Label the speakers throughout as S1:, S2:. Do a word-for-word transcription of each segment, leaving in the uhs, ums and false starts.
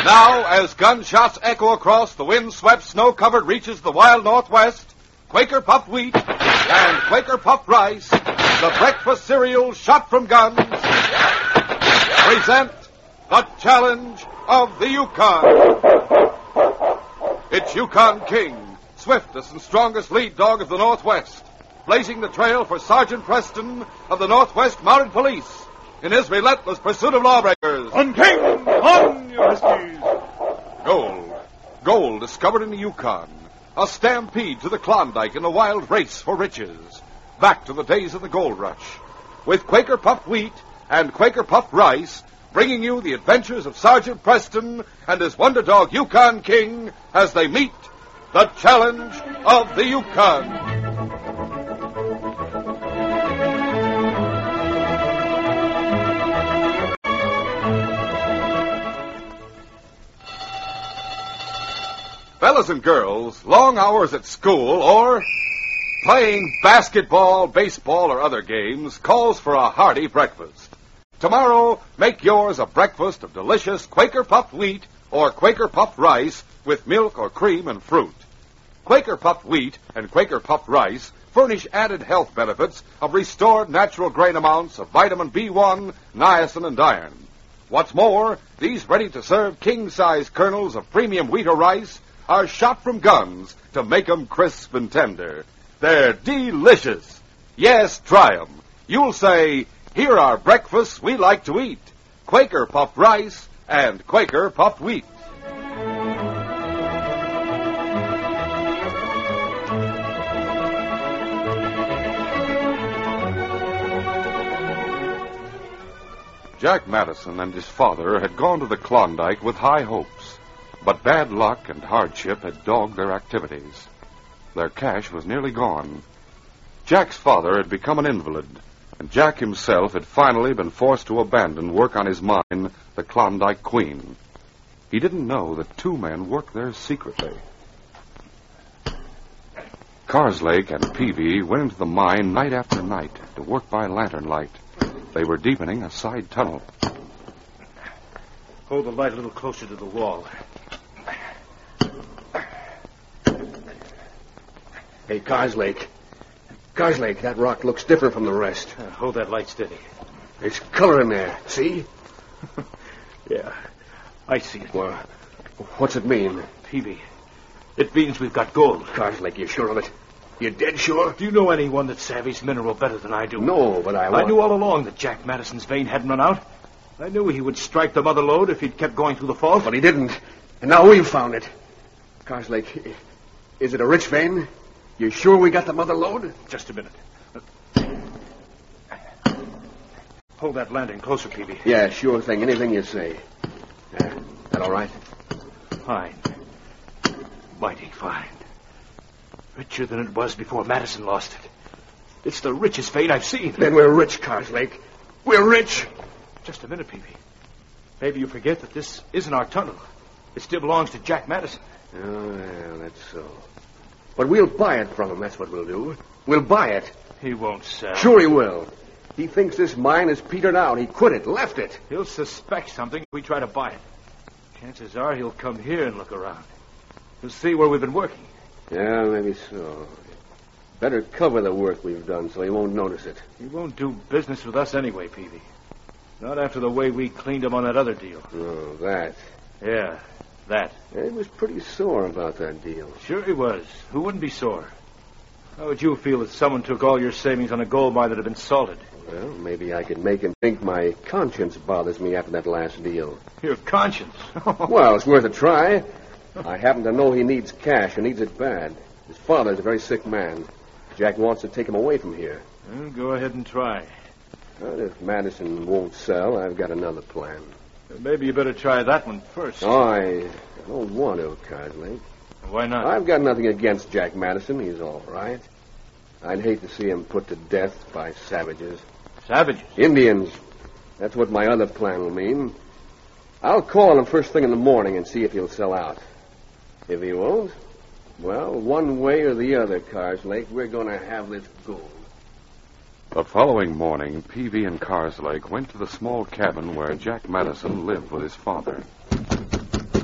S1: Now, as gunshots echo across the wind-swept, snow-covered reaches of the wild Northwest, Quaker Puffed Wheat and Quaker Puffed Rice, the breakfast cereal shot from guns, present the challenge of the Yukon. It's Yukon King, swiftest and strongest lead dog of the Northwest, blazing the trail for Sergeant Preston of the Northwest Mounted Police in his relentless pursuit of lawbreakers.
S2: On King, on your huskies.
S1: Gold. Gold discovered in the Yukon. A stampede to the Klondike in a wild race for riches. Back to the days of the gold rush. With Quaker Puffed Wheat and Quaker Puffed Rice, bringing you the adventures of Sergeant Preston and his wonder dog Yukon King as they meet the challenge of the Yukon. Fellas and girls, long hours at school or playing basketball, baseball, or other games calls for a hearty breakfast. Tomorrow, make yours a breakfast of delicious Quaker Puffed Wheat or Quaker Puffed Rice with milk or cream and fruit. Quaker Puffed Wheat and Quaker Puffed Rice furnish added health benefits of restored natural grain amounts of vitamin B one, niacin, and iron. What's more, these ready-to-serve king-size kernels of premium wheat or rice are shot from guns to make 'em crisp and tender. They're delicious. Yes, try 'em. You'll say, here are breakfasts we like to eat. Quaker Puffed Rice and Quaker Puffed Wheat. Jack Madison and his father had gone to the Klondike with high hopes. But bad luck and hardship had dogged their activities. Their cash was nearly gone. Jack's father had become an invalid, and Jack himself had finally been forced to abandon work on his mine, the Klondike Queen. He didn't know that two men worked there secretly. Carslake and Peavy went into the mine night after night to work by lantern light. They were deepening a side tunnel.
S2: Hold the light a little closer to the wall.
S3: Hey, Carslake. Carslake, that rock looks different from the rest.
S2: Uh, hold that light steady.
S3: There's color in there, see?
S2: Yeah, I see it.
S3: Well, what's it mean?
S2: Peavy, it means we've got gold.
S3: Carslake, you sure of it? You dead sure?
S2: Do you know anyone that savvies mineral better than I do?
S3: No, but I want...
S2: I knew all along that Jack Madison's vein hadn't run out. I knew he would strike the mother lode if he'd kept going through the fault.
S3: But he didn't. And now we've found it. Carslake, is it a rich vein? You sure we got the mother lode?
S2: Just a minute. Hold that lantern closer, Peavy.
S3: Yeah, sure thing. Anything you say. Uh, that all right?
S2: Fine. Mighty fine. Richer than it was before Madison lost it. It's the richest vein I've seen.
S3: Then we're rich, Carslake. We're rich.
S2: Just a minute, Peavy. Maybe you forget that this isn't our tunnel. It still belongs to Jack Madison.
S3: Oh, well, that's so. But we'll buy it from him, that's what we'll do. We'll buy it.
S2: He won't sell.
S3: Sure he will. He thinks this mine is petered out. He quit it, left it.
S2: He'll suspect something if we try to buy it. Chances are he'll come here and look around. He'll see where we've been working.
S3: Yeah, maybe so. Better cover the work we've done so he won't notice it.
S2: He won't do business with us anyway, Peavy. Not after the way we cleaned him on that other deal.
S3: Oh, that.
S2: Yeah, that.
S3: He was pretty sore about that deal.
S2: Sure he was. Who wouldn't be sore? How would you feel if someone took all your savings on a gold mine that had been salted?
S3: Well, maybe I could make him think my conscience bothers me after that last deal.
S2: Your conscience?
S3: Well, it's worth a try. I happen to know he needs cash and needs it bad. His father's a very sick man. Jack wants to take him away from here.
S2: Well, go ahead and try.
S3: But if Madison won't sell, I've got another plan.
S2: Maybe you better try that one first.
S3: Oh, I don't want to, Carslake.
S2: Why not?
S3: I've got nothing against Jack Madison. He's all right. I'd hate to see him put to death by savages.
S2: Savages?
S3: Indians. That's what my other plan will mean. I'll call him first thing in the morning and see if he'll sell out. If he won't, well, one way or the other, Carslake, we're going to have this gold.
S1: The following morning, Peavy and Carslake went to the small cabin where Jack Madison lived with his father.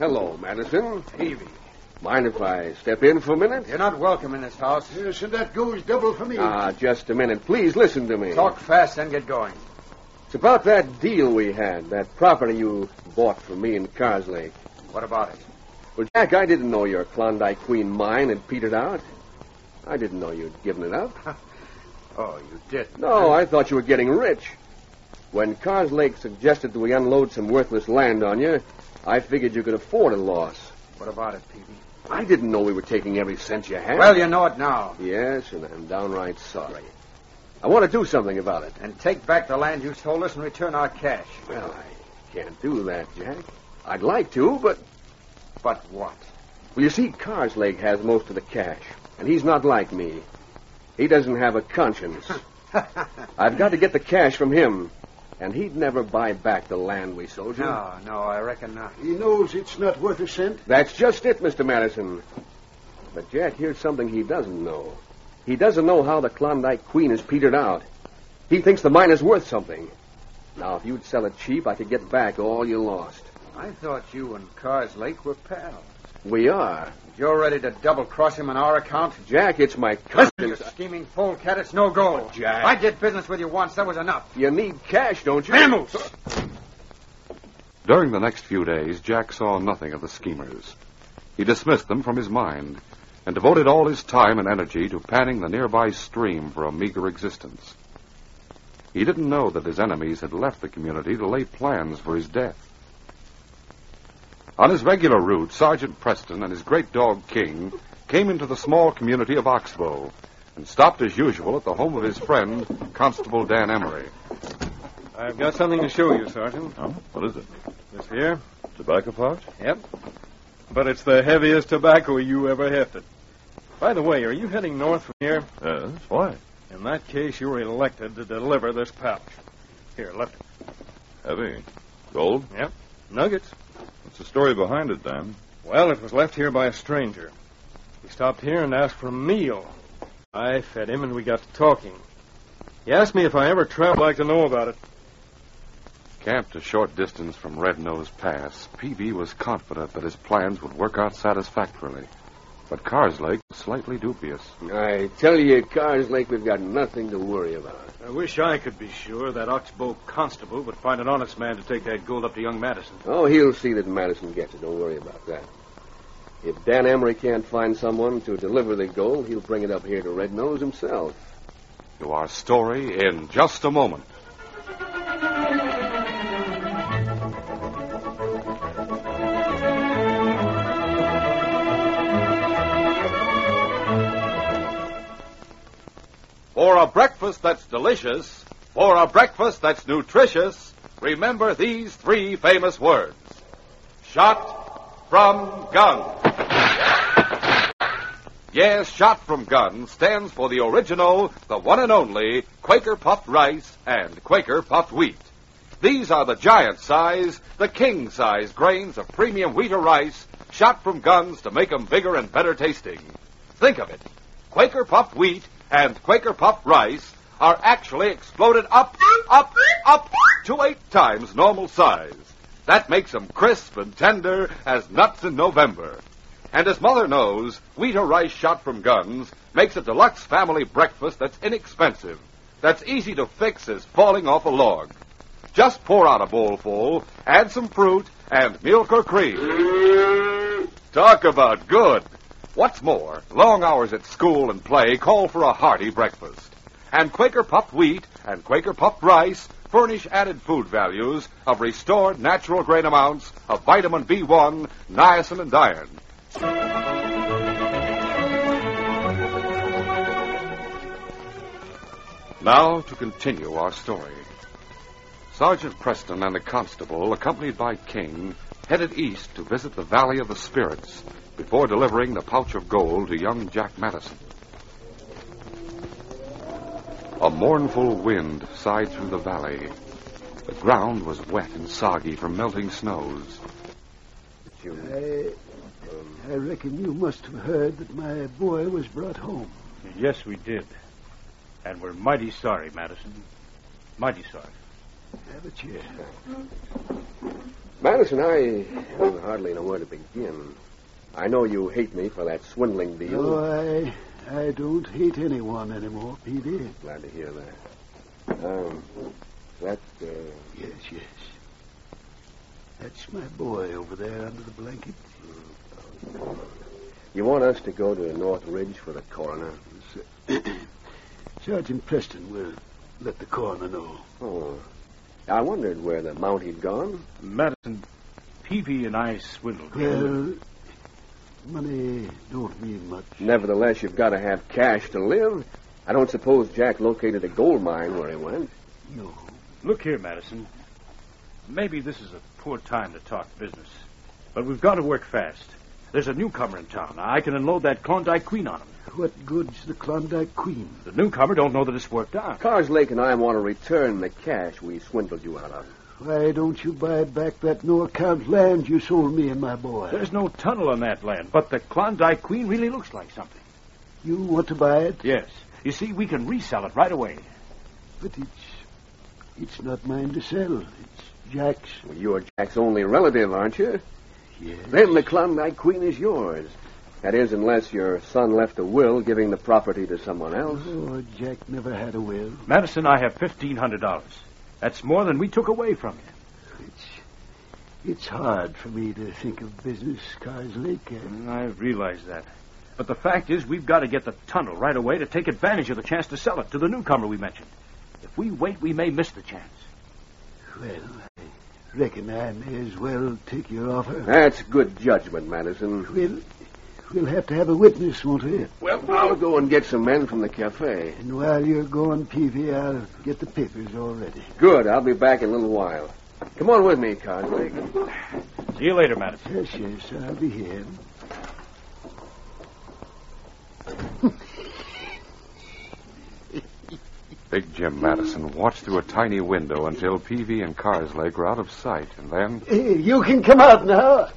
S3: Hello, Madison.
S4: Peavy.
S3: Mind if I step in for a minute?
S4: You're not welcome in this house.
S5: Yes, and that goes double for me.
S3: Ah, just a minute. Please listen to me.
S4: Talk fast and get going.
S3: It's about that deal we had, that property you bought from me in Carslake.
S4: What about it?
S3: Well, Jack, I didn't know your Klondike Queen mine had petered out. I didn't know you'd given it up.
S4: Oh, you did?
S3: No, I thought you were getting rich. When Carslake suggested that we unload some worthless land on you, I figured you could afford a loss.
S4: What about it, Peavy?
S3: I didn't know we were taking every cent you had.
S4: Well, you know it now.
S3: Yes, and I'm downright sorry. I want to do something about it.
S4: And take back the land you stole us and return our cash.
S3: Well, I can't do that, Jack. I'd like to, but...
S4: But what?
S3: Well, you see, Carslake has most of the cash, and he's not like me. He doesn't have a conscience. I've got to get the cash from him, and he'd never buy back the land we sold you.
S4: No, no, I reckon not.
S5: He knows it's not worth a cent.
S3: That's just it, Mister Madison. But, Jack, here's something he doesn't know. He doesn't know how the Klondike Queen is petered out. He thinks the mine is worth something. Now, if you'd sell it cheap, I could get back all you lost.
S4: I thought you and Carslake were pals.
S3: We are.
S4: You're ready to double-cross him on our account?
S3: Jack, it's my
S4: Listen,
S3: conscience.
S4: you scheming fool-cat, it's no go.
S3: Jack.
S4: I did business with you once. That was enough.
S3: You need cash, don't you?
S4: Mammals!
S1: During the next few days, Jack saw nothing of the schemers. He dismissed them from his mind and devoted all his time and energy to panning the nearby stream for a meager existence. He didn't know that his enemies had left the community to lay plans for his death. On his regular route, Sergeant Preston and his great dog, King, came into the small community of Oxbow and stopped as usual at the home of his friend, Constable Dan Emery.
S6: I've got something to show you, Sergeant.
S7: Oh, what is it?
S6: This here?
S7: Tobacco pouch?
S6: Yep. But it's the heaviest tobacco you ever hefted. By the way, are you heading north from here?
S7: Yes. Why?
S6: In that case, you're elected to deliver this pouch. Here, left it.
S7: Heavy. Gold?
S6: Yep. Nuggets.
S7: What's the story behind it, Dan?
S6: Well, it was left here by a stranger. He stopped here and asked for a meal. I fed him, and we got to talking. He asked me if I ever traveled, I'd like to know about it.
S1: Camped a short distance from Red Nose Pass, Peavy was confident that his plans would work out satisfactorily. But Carslake was slightly dubious.
S3: I tell you, Carslake, we've got nothing to worry about.
S6: I wish I could be sure that Oxbow constable would find an honest man to take that gold up to young Madison.
S3: Oh, he'll see that Madison gets it. Don't worry about that. If Dan Emery can't find someone to deliver the gold, he'll bring it up here to Red Nose himself.
S1: To our story in just a moment. For a breakfast that's delicious, for a breakfast that's nutritious, remember these three famous words. Shot from gun. Yes, Shot from Gun stands for the original, the one and only, Quaker puffed rice and Quaker puffed wheat. These are the giant size, the king size grains of premium wheat or rice, shot from guns to make 'em bigger and better tasting. Think of it. Quaker puffed wheat and Quaker puffed rice are actually exploded up, up, up to eight times normal size. That makes them crisp and tender as nuts in November. And as Mother knows, wheat or rice shot from guns makes a deluxe family breakfast that's inexpensive, that's easy to fix as falling off a log. Just pour out a bowlful, add some fruit, and milk or cream. Talk about good. What's more, long hours at school and play call for a hearty breakfast. And Quaker puffed wheat and Quaker puffed rice furnish added food values of restored natural grain amounts of vitamin B one, niacin, and iron. Now to continue our story. Sergeant Preston and the constable, accompanied by King, headed east to visit the Valley of the Spirits before delivering the pouch of gold to young Jack Madison. A mournful wind sighed through the valley. The ground was wet and soggy from melting snows.
S5: I, I reckon you must have heard that my boy was brought home.
S2: Yes, we did. And we're mighty sorry, Madison. Mighty sorry.
S5: Have a chair.
S3: Madison, I don't hardly know where to begin. I know you hate me for that swindling deal.
S5: No, I, I don't hate anyone anymore, Peavy.
S3: Glad to hear that. Um, that, uh...
S5: Yes, yes. That's my boy over there under the blanket.
S3: You want us to go to North Ridge for the coroner?
S5: Sergeant Preston will let the coroner know.
S3: Oh. I wondered where the Mountie gone.
S2: Madison, Peavy and I swindled him.
S5: Well, money don't mean much.
S3: Nevertheless, you've got to have cash to live. I don't suppose Jack located a gold mine where he went.
S5: No.
S2: Look here, Madison. Maybe this is a poor time to talk business, but we've got to work fast. There's a newcomer in town. I can unload that Klondike Queen on him.
S5: What good's the Klondike Queen?
S2: The newcomer don't know that it's worked out.
S3: Cars Lake and I want to return the cash we swindled you out of.
S5: Why don't you buy back that no-account land you sold me and my boy?
S2: There's no tunnel on that land, but the Klondike Queen really looks like something.
S5: You want to buy it?
S2: Yes. You see, we can resell it right away.
S5: But it's it's not mine to sell. It's Jack's.
S3: Well, you're Jack's only relative, aren't you?
S5: Yes.
S3: Then the Klondike Queen is yours. That is, unless your son left a will giving the property to someone else.
S5: Oh, Jack never had a will.
S2: Madison, I have fifteen hundred dollars. That's more than we took away from you.
S5: It's it's hard for me to think of business, Cars Lake. Uh,
S2: I realize that. But the fact is, we've got to get the tunnel right away to take advantage of the chance to sell it to the newcomer we mentioned. If we wait, we may miss the chance.
S5: Well, I reckon I may as well take your offer.
S3: That's good judgment, Madison.
S5: We'll, we'll have to have a witness, won't we?
S3: Well, I'll go and get some men from the cafe.
S5: And while you're going, Peavy, I'll get the papers all ready.
S3: Good. I'll be back in a little while. Come on with me, Cars Lake.
S2: See you later, Madison.
S5: Yes, yes, I'll be here.
S1: Big Jim Madison watched through a tiny window until Peavy and Cars Lake were out of sight, and then
S5: Hey, you can come out now.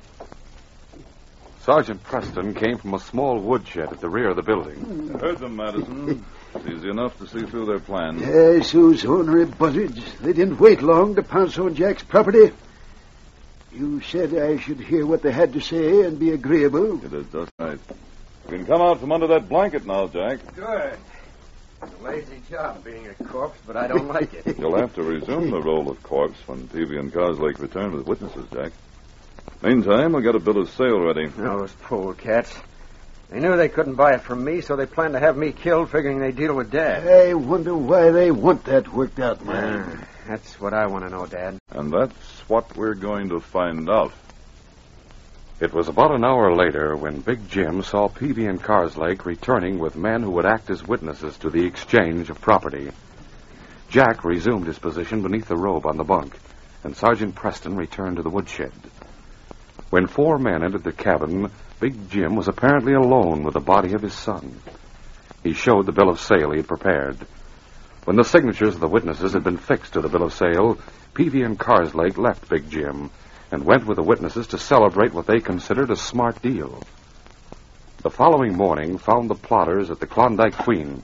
S1: Sergeant Preston came from a small woodshed at the rear of the building.
S7: Heard them, Madison. It's easy enough to see through their plans.
S5: Yes, those ornery buzzards. They didn't wait long to pounce on Jack's property. You said I should hear what they had to say and be agreeable.
S7: You did just right. You can come out from under that blanket now, Jack.
S4: Good. It's a lazy job being a corpse, but I don't like it.
S7: You'll have to resume the role of corpse when Peavy and Cars Lake return with witnesses, Jack. Meantime, we'll get a bill of sale ready.
S4: Those polecats. They knew they couldn't buy it from me, so they planned to have me killed, figuring they'd deal with Dad.
S5: I wonder why they want that worked out, man.
S4: Uh, that's what I want to know, Dad.
S7: And that's what we're going to find out.
S1: It was about an hour later when Big Jim saw Peavy and Cars Lake returning with men who would act as witnesses to the exchange of property. Jack resumed his position beneath the robe on the bunk, and Sergeant Preston returned to the woodshed. When four men entered the cabin, Big Jim was apparently alone with the body of his son. He showed the bill of sale he had prepared. When the signatures of the witnesses had been fixed to the bill of sale, Peavy and Cars Lake left Big Jim and went with the witnesses to celebrate what they considered a smart deal. The following morning found the plotters at the Klondike Queen.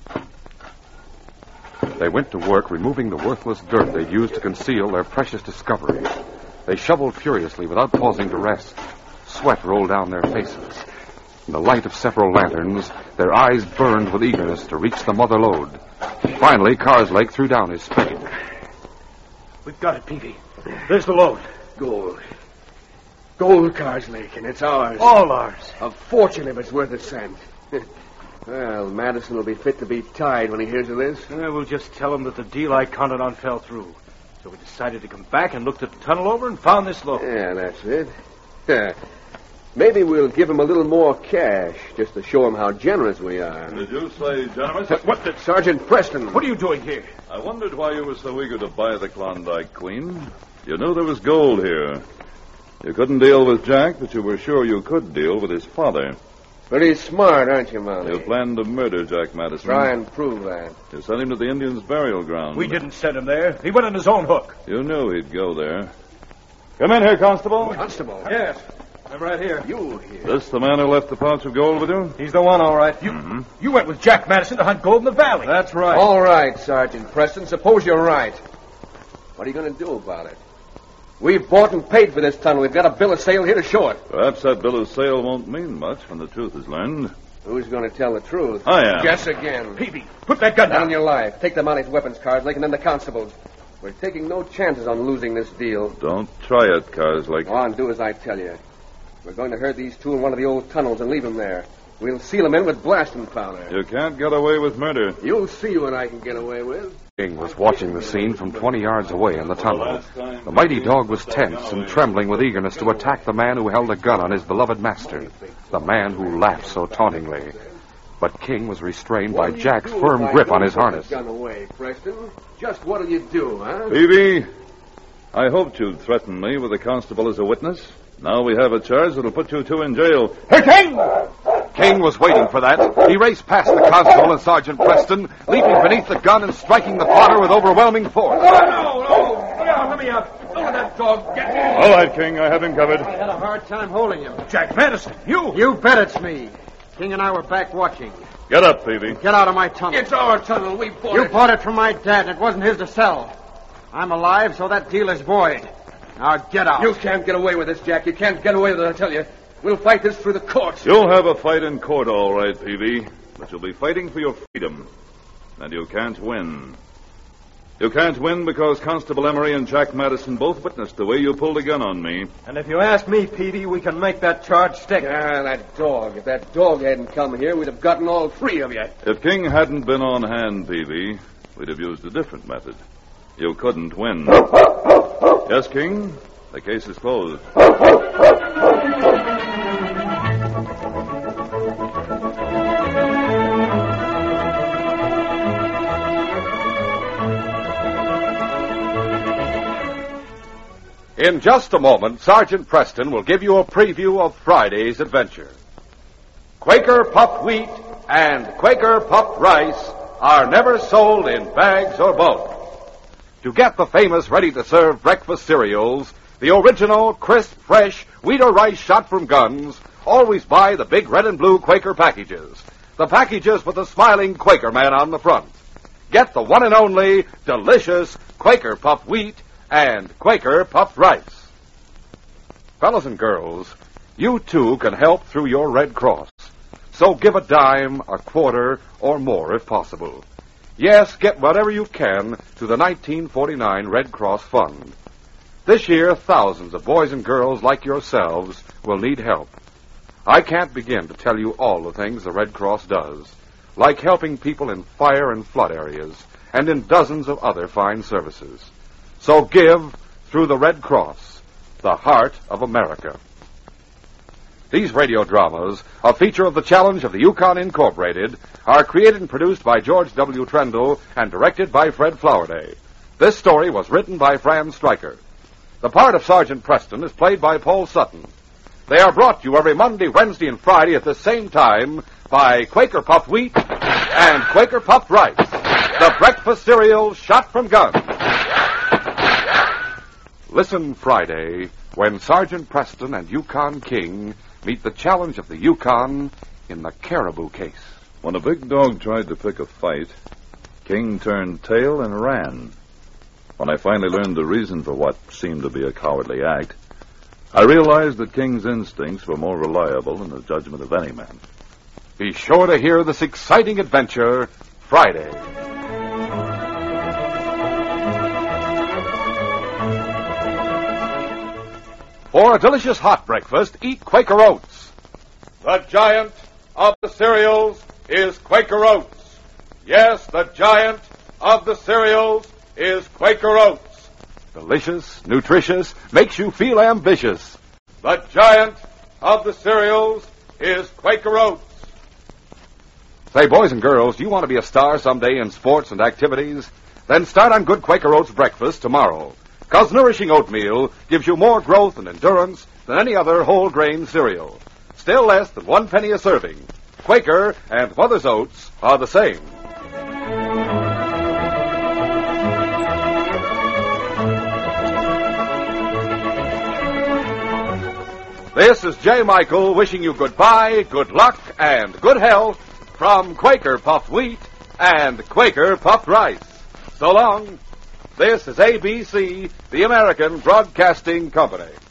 S1: They went to work removing the worthless dirt they'd used to conceal their precious discovery. They shoveled furiously without pausing to rest. Sweat rolled down their faces. In the light of several lanterns, their eyes burned with eagerness to reach the mother lode. Finally, Cars Lake threw down his spade.
S2: We've got it, Peavy. There's the load.
S3: Gold. Gold, Cars Lake, and it's ours.
S2: All ours.
S3: A fortune if it's worth a cent. Well, Madison will be fit to be tied when he hears of this.
S2: Uh, we'll just tell him that the deal I counted on fell through. So we decided to come back and looked at the tunnel over and found this load.
S3: Yeah, that's it. Yeah. Maybe we'll give him a little more cash, just to show him how generous we are.
S7: Did you say generous?
S3: What the... Sergeant Preston.
S2: What are you doing here?
S7: I wondered why you were so eager to buy the Klondike Queen. You knew there was gold here. You couldn't deal with Jack, but you were sure you could deal with his father.
S3: Pretty smart, aren't you, Mountie?
S7: You planned to murder Jack Madison.
S3: Try and prove that.
S7: You sent him to the Indians' burial ground.
S2: We didn't send him there. He went on his own hook.
S7: You knew he'd go there. Come in here, Constable.
S3: Constable?
S6: Yes, I'm right here.
S3: You here?
S7: This the man who left the pouch of gold with you?
S6: He's the one, all right.
S2: You, mm-hmm. you went with Jack Madison to hunt gold in the valley.
S6: That's right.
S3: All right, Sergeant Preston. Suppose you're right. What are you going to do about it? We've bought and paid for this tunnel. We've got a bill of sale here to show it.
S7: Perhaps that bill of sale won't mean much when the truth is learned.
S3: Who's going to tell the truth?
S7: I am.
S3: Guess again.
S2: Peavy, put that gun
S3: Down
S2: down.
S3: your life. Take the Mounties weapons, Carslake, and then the constables. We're taking no chances on losing this deal.
S7: Don't try it, Carslake.
S3: Go on, do as I tell you. We're going to herd these two in one of the old tunnels and leave them there. We'll seal them in with blasting powder.
S7: You can't get away with murder.
S3: You'll see what I can get away with.
S1: King was watching the scene from twenty yards away in the tunnel. The mighty dog was tense and trembling with eagerness to attack the man who held a gun on his beloved master, the man who laughed so tauntingly. But King was restrained by Jack's firm grip on his harness.
S3: Gun away, Preston. Just what'll you do, huh?
S7: Peavy, I hoped you'd threaten me with the constable as a witness. Now we have a charge that'll put you two in jail.
S1: Hey, King! King was waiting for that. He raced past the constable and Sergeant Preston, leaping beneath the gun and striking the plotter with overwhelming force.
S2: No, no, no. Look out, let me out. Don't let that dog get me.
S7: All right, King, I have him covered.
S4: I had a hard time holding him.
S2: Jack Madison, you.
S4: You bet it's me. King and I were back watching.
S7: Get up, Peavy.
S4: Get out of my tunnel.
S3: It's our tunnel. We bought
S4: You
S3: it.
S4: bought it from my dad, and it wasn't his to sell. I'm alive, so that deal is void. Now get out.
S3: You can't get away with this, Jack. You can't get away with it, I tell you. We'll fight this through the courts.
S7: You'll have a fight in court, all right, Peavy. But you'll be fighting for your freedom. And you can't win. You can't win because Constable Emery and Jack Madison both witnessed the way you pulled a gun on me.
S4: And if you ask me, Peavy, we can make that charge stick.
S3: Ah, that dog. If that dog hadn't come here, we'd have gotten all three of you.
S7: If King hadn't been on hand, Peavy, we'd have used a different method. You couldn't win. Yes, King? The case is closed.
S1: In just a moment, Sergeant Preston will give you a preview of Friday's adventure. Quaker puffed wheat and Quaker puffed rice are never sold in bags or bulk. To get the famous ready-to-serve breakfast cereals, the original, crisp, fresh wheat or rice shot from guns, always buy the big red and blue Quaker packages. The packages with the smiling Quaker man on the front. Get the one and only delicious Quaker puffed wheat and Quaker puffed rice. Fellas and girls, you too can help through your Red Cross. So give a dime, a quarter, or more if possible. Yes, get whatever you can to the nineteen forty-nine Red Cross Fund. This year, thousands of boys and girls like yourselves will need help. I can't begin to tell you all the things the Red Cross does, like helping people in fire and flood areas, and in dozens of other fine services. So give through the Red Cross, the heart of America. These radio dramas, a feature of the Challenge of the Yukon Incorporated, are created and produced by George W. Trendle and directed by Fred Flowerday. This story was written by Fran Stryker. The part of Sergeant Preston is played by Paul Sutton. They are brought to you every Monday, Wednesday, and Friday at the same time by Quaker Puffed Wheat and Quaker Puffed Rice, the breakfast cereal shot from guns. Listen Friday when Sergeant Preston and Yukon King meet the challenge of the Yukon in the Caribou case.
S7: When a big dog tried to pick a fight, King turned tail and ran. When I finally learned the reason for what seemed to be a cowardly act, I realized that King's instincts were more reliable than the judgment of any man.
S1: Be sure to hear this exciting adventure Friday. For a delicious hot breakfast, eat Quaker Oats. The giant of the cereals is Quaker Oats. Yes, the giant of the cereals is Quaker Oats. Delicious, nutritious, makes you feel ambitious. The giant of the cereals is Quaker Oats. Say, boys and girls, do you want to be a star someday in sports and activities? Then start on good Quaker Oats breakfast tomorrow. Because nourishing oatmeal gives you more growth and endurance than any other whole grain cereal. Still less than one penny a serving. Quaker and Mother's Oats are the same. This is J. Michael wishing you goodbye, good luck, and good health from Quaker Puffed Wheat and Quaker Puffed Rice. So long. This is A B C, the American Broadcasting Company.